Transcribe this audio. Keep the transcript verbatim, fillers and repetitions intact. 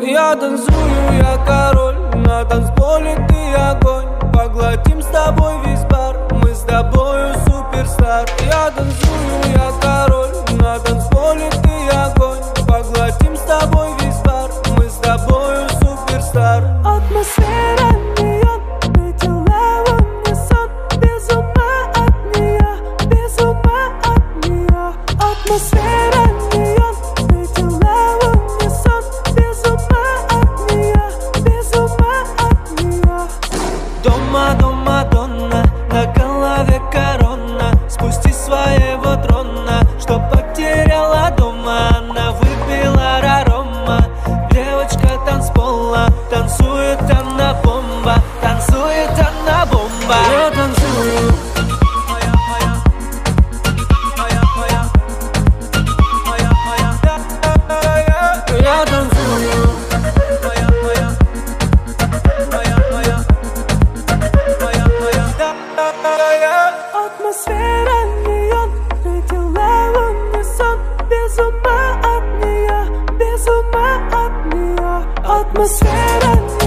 Я танцую, я король, на танцполе ты огонь. Поглотим с тобой весь бар, мы с тобою суперстар. Я танцую, я король, на танцполе ты огонь. Поглотим с тобой весь бар, мы с тобою суперстар. Атмосфера неон, видела в унисон. Без ума от нее, без ума от нее. Атмосфера неон, видела в унисон. Без ума от нее, без ума от нее. Дома, дома, донна, на голове корона. Спусти своего трона, что потеряла дома. Она выпила рарома, девочка танцпола. Танцует она бомба, танцует она бомба. Я танцую, я танцую. Атмосфера неон, видела в унисон. Без ума от нее, без ума от нее. Атмосфера неон.